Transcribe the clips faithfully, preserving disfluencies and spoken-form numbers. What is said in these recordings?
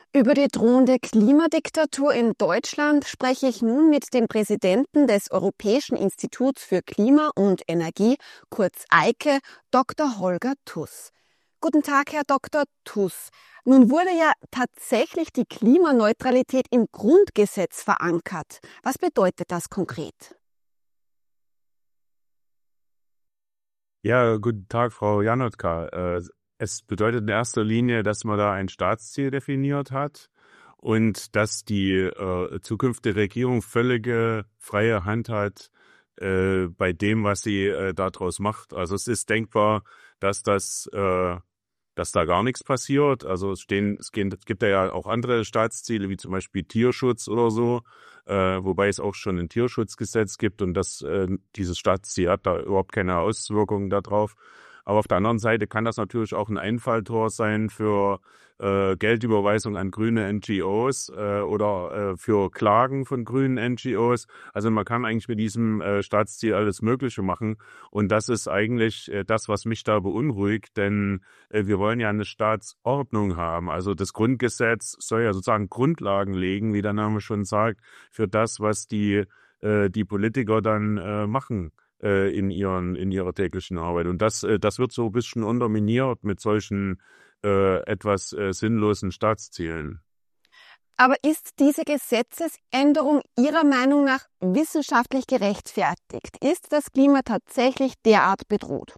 Über die drohende Klimadiktatur in Deutschland spreche ich nun mit dem Präsidenten des Europäischen Instituts für Klima und Energie, kurz EIKE, Doktor Holger Tuss. Guten Tag, Herr Doktor Tuss. Nun wurde ja tatsächlich die Klimaneutralität im Grundgesetz verankert. Was bedeutet das konkret? Ja, guten Tag, Frau Janotka. Äh, Es bedeutet in erster Linie, dass man da ein Staatsziel definiert hat und dass die äh, zukünftige Regierung völlige freie Hand hat äh, bei dem, was sie äh, daraus macht. Also es ist denkbar, dass das, äh, dass da gar nichts passiert. Also es stehen, es gehen, es gibt ja auch andere Staatsziele, wie zum Beispiel Tierschutz oder so, äh, wobei es auch schon ein Tierschutzgesetz gibt und das äh, dieses Staatsziel hat da überhaupt keine Auswirkungen darauf. Aber auf der anderen Seite kann das natürlich auch ein Einfalltor sein für äh, Geldüberweisung an grüne N G Os äh, oder äh, für Klagen von grünen N G Os. Also man kann eigentlich mit diesem äh, Staatsziel alles Mögliche machen. Und das ist eigentlich äh, das, was mich da beunruhigt, denn äh, wir wollen ja eine Staatsordnung haben. Also das Grundgesetz soll ja sozusagen Grundlagen legen, wie der Name schon sagt, für das, was die, äh, die Politiker dann äh, machen in ihren in ihrer täglichen Arbeit. Und das äh, das wird so ein bisschen unterminiert mit solchen äh, etwas äh, sinnlosen Staatszielen. Aber ist diese Gesetzesänderung Ihrer Meinung nach wissenschaftlich gerechtfertigt? Ist das Klima tatsächlich derart bedroht?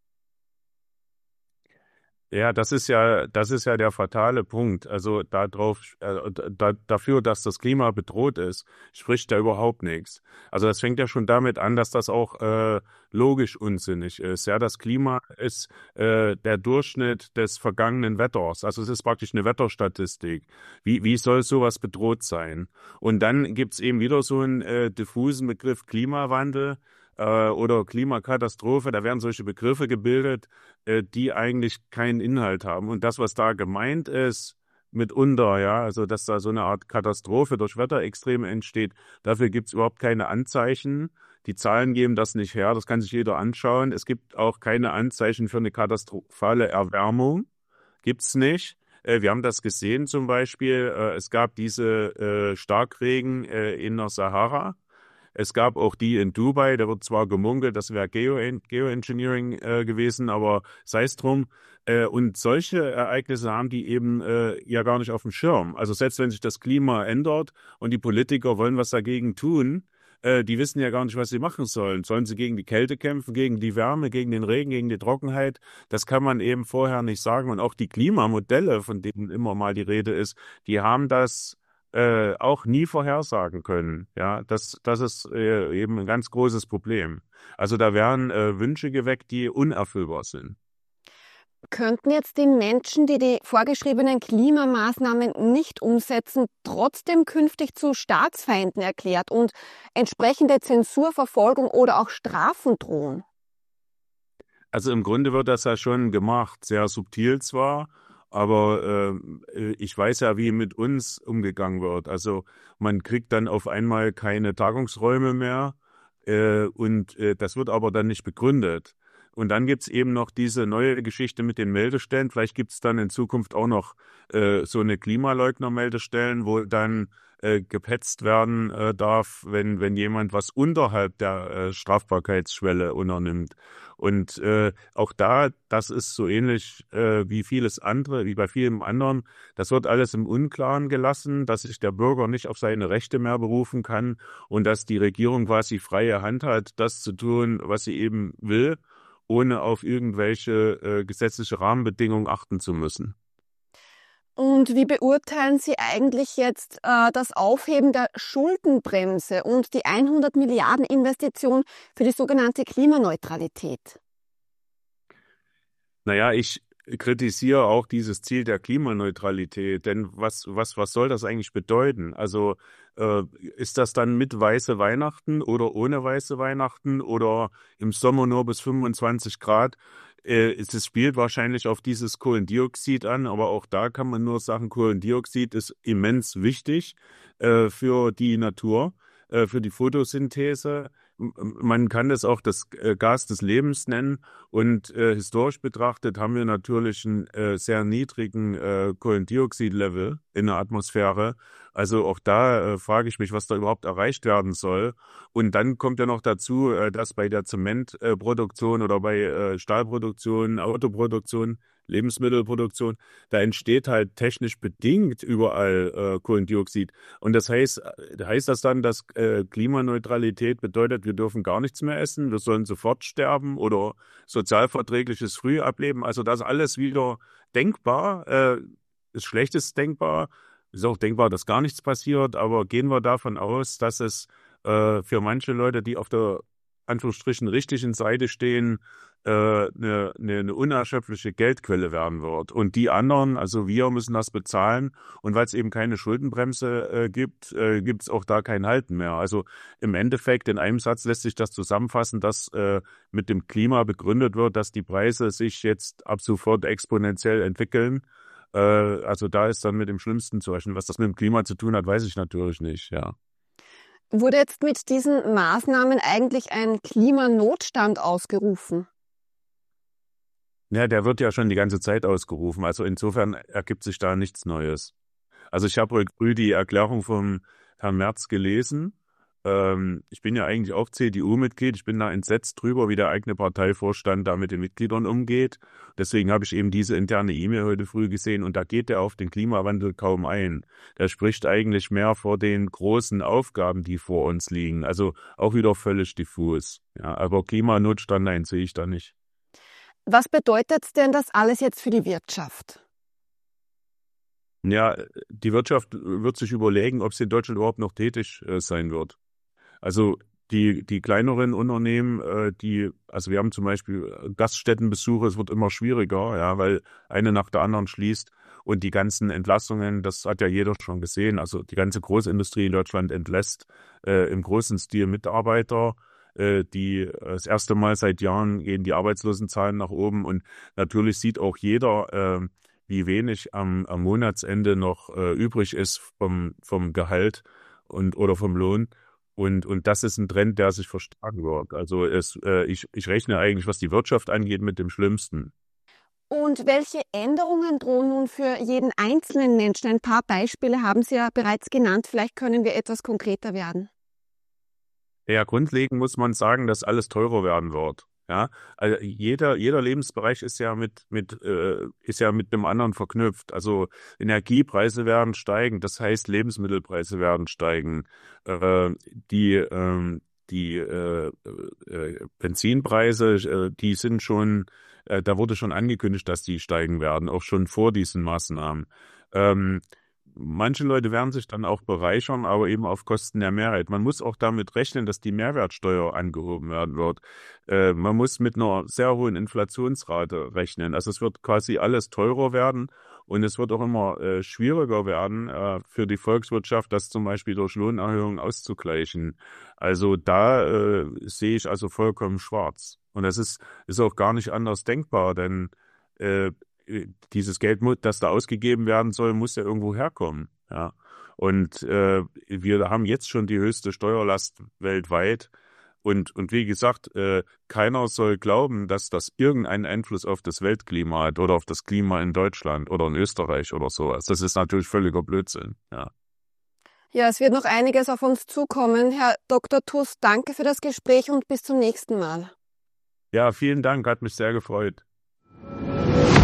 Ja, das ist ja, das ist ja der fatale Punkt. Also darauf, äh, da, dafür, dass das Klima bedroht ist, spricht ja überhaupt nichts. Also das fängt ja schon damit an, dass das auch äh, logisch unsinnig ist. Ja, das Klima ist äh, der Durchschnitt des vergangenen Wetters. Also es ist praktisch eine Wetterstatistik. Wie, wie soll sowas bedroht sein? Und dann gibt's eben wieder so einen äh, diffusen Begriff Klimawandel oder Klimakatastrophe, da werden solche Begriffe gebildet, die eigentlich keinen Inhalt haben. Und das, was da gemeint ist, mitunter, ja, also dass da so eine Art Katastrophe durch Wetterextreme entsteht, dafür gibt es überhaupt keine Anzeichen. Die Zahlen geben das nicht her, das kann sich jeder anschauen. Es gibt auch keine Anzeichen für eine katastrophale Erwärmung, gibt's nicht. Wir haben das gesehen zum Beispiel, es gab diese Starkregen in der Sahara. Es gab auch die in Dubai, da wird zwar gemunkelt, das wäre Geo- Geoengineering äh, gewesen, aber sei es drum. Äh, und solche Ereignisse haben die eben äh, ja gar nicht auf dem Schirm. Also selbst wenn sich das Klima ändert und die Politiker wollen was dagegen tun, äh, die wissen ja gar nicht, was sie machen sollen. Sollen sie gegen die Kälte kämpfen, gegen die Wärme, gegen den Regen, gegen die Trockenheit? Das kann man eben vorher nicht sagen. Und auch die Klimamodelle, von denen immer mal die Rede ist, die haben das Äh, auch nie vorhersagen können. Ja, das, das ist äh, eben ein ganz großes Problem. Also da werden äh, Wünsche geweckt, die unerfüllbar sind. Könnten jetzt die Menschen, die die vorgeschriebenen Klimamaßnahmen nicht umsetzen, trotzdem künftig zu Staatsfeinden erklärt und entsprechende Zensur, Verfolgung oder auch Strafen drohen? Also im Grunde wird das ja schon gemacht, sehr subtil zwar, aber äh, ich weiß ja, wie mit uns umgegangen wird. Also man kriegt dann auf einmal keine Tagungsräume mehr äh, und äh, das wird aber dann nicht begründet. Und dann gibt's eben noch diese neue Geschichte mit den Meldestellen. Vielleicht gibt's dann in Zukunft auch noch äh, so eine Klimaleugner-Meldestellen, wo dann äh, gepetzt werden äh, darf, wenn wenn jemand was unterhalb der äh, Strafbarkeitsschwelle unternimmt. Und äh, auch da, das ist so ähnlich äh, wie vieles andere, wie bei vielem anderen. Das wird alles im Unklaren gelassen, dass sich der Bürger nicht auf seine Rechte mehr berufen kann und dass die Regierung quasi freie Hand hat, das zu tun, was sie eben will, ohne auf irgendwelche äh, gesetzliche Rahmenbedingungen achten zu müssen. Und wie beurteilen Sie eigentlich jetzt äh, das Aufheben der Schuldenbremse und die hundert Milliarden Investition für die sogenannte Klimaneutralität? Naja, ich kritisiere auch dieses Ziel der Klimaneutralität, denn was, was, was soll das eigentlich bedeuten? Also äh, ist das dann mit weiße Weihnachten oder ohne weiße Weihnachten oder im Sommer nur bis fünfundzwanzig Grad? Äh, es es spielt wahrscheinlich auf dieses Kohlendioxid an, aber auch da kann man nur sagen, Kohlendioxid ist immens wichtig äh, für die Natur, äh, für die Photosynthese. man kann das auch das Gas des Lebens nennen. Und äh, historisch betrachtet haben wir natürlich einen äh, sehr niedrigen äh, Kohlendioxidlevel in der Atmosphäre. Also auch da äh, frage ich mich, was da überhaupt erreicht werden soll. Und dann kommt ja noch dazu, äh, dass bei der Zementproduktion äh, oder bei äh, Stahlproduktion, Autoproduktion, Lebensmittelproduktion, da entsteht halt technisch bedingt überall äh, Kohlendioxid. Und das heißt, heißt das dann, dass äh, Klimaneutralität bedeutet, wir dürfen gar nichts mehr essen, wir sollen sofort sterben oder sozialverträgliches Frühableben? Also das alles wieder denkbar, äh, ist Schlechtes denkbar, ist auch denkbar, dass gar nichts passiert, aber gehen wir davon aus, dass es äh, für manche Leute, die auf der Anführungsstrichen richtigen Seite stehen, eine, eine, eine unerschöpfliche Geldquelle werden wird. Und die anderen, also wir, müssen das bezahlen. Und weil es eben keine Schuldenbremse äh, gibt, äh, gibt es auch da kein Halten mehr. Also im Endeffekt, in einem Satz lässt sich das zusammenfassen, dass äh, mit dem Klima begründet wird, dass die Preise sich jetzt ab sofort exponentiell entwickeln. Äh, also da ist dann mit dem Schlimmsten zu rechnen. Was das mit dem Klima zu tun hat, weiß ich natürlich nicht, ja. Wurde jetzt mit diesen Maßnahmen eigentlich ein Klimanotstand ausgerufen? Ja, der wird ja schon die ganze Zeit ausgerufen. Also insofern ergibt sich da nichts Neues. Also ich habe heute früh die Erklärung vom Herrn Merz gelesen. Ähm, ich bin ja eigentlich auch C D U-Mitglied. Ich bin da entsetzt drüber, wie der eigene Parteivorstand da mit den Mitgliedern umgeht. Deswegen habe ich eben diese interne E-Mail heute früh gesehen. Und da geht er auf den Klimawandel kaum ein. Der spricht eigentlich mehr vor den großen Aufgaben, die vor uns liegen. Also auch wieder völlig diffus. Ja, aber Klimanotstand, nein, sehe ich da nicht. Was bedeutet denn das alles jetzt für die Wirtschaft? Ja, die Wirtschaft wird sich überlegen, ob sie in Deutschland überhaupt noch tätig äh, sein wird. Also die, die kleineren Unternehmen, äh, die, also wir haben zum Beispiel Gaststättenbesuche, es wird immer schwieriger, ja, weil eine nach der anderen schließt. Und die ganzen Entlassungen, das hat ja jeder schon gesehen. Also die ganze Großindustrie in Deutschland entlässt äh, im großen Stil Mitarbeiter. Die das erste Mal seit Jahren gehen die Arbeitslosenzahlen nach oben und natürlich sieht auch jeder, äh, wie wenig am, am Monatsende noch äh, übrig ist vom, vom Gehalt und oder vom Lohn. Und, und das ist ein Trend, der sich verstärken wird. Also es, äh, ich, ich rechne eigentlich, was die Wirtschaft angeht, mit dem Schlimmsten. Und welche Änderungen drohen nun für jeden einzelnen Menschen? Ein paar Beispiele haben Sie ja bereits genannt. Vielleicht können wir etwas konkreter werden. Ja, grundlegend muss man sagen, dass alles teurer werden wird. Ja, also jeder, jeder Lebensbereich ist ja mit, mit, äh, ist ja mit dem anderen verknüpft. Also Energiepreise werden steigen, das heißt Lebensmittelpreise werden steigen. Äh, die, ähm, die äh, äh, Benzinpreise, äh, die sind schon, äh, da wurde schon angekündigt, dass die steigen werden, auch schon vor diesen Maßnahmen. Ähm, Manche Leute werden sich dann auch bereichern, aber eben auf Kosten der Mehrheit. Man muss auch damit rechnen, dass die Mehrwertsteuer angehoben werden wird. Äh, man muss mit einer sehr hohen Inflationsrate rechnen. Also es wird quasi alles teurer werden und es wird auch immer äh, schwieriger werden äh, für die Volkswirtschaft, das zum Beispiel durch Lohnerhöhungen auszugleichen. Also da äh, sehe ich also vollkommen schwarz. Und das ist, ist auch gar nicht anders denkbar, denn äh, dieses Geld, das da ausgegeben werden soll, muss ja irgendwo herkommen. Ja. Und äh, wir haben jetzt schon die höchste Steuerlast weltweit. Und, und wie gesagt, äh, keiner soll glauben, dass das irgendeinen Einfluss auf das Weltklima hat oder auf das Klima in Deutschland oder in Österreich oder sowas. Das ist natürlich völliger Blödsinn. Ja. Ja, es wird noch einiges auf uns zukommen. Herr Doktor Tuss, danke für das Gespräch und bis zum nächsten Mal. Ja, vielen Dank, hat mich sehr gefreut.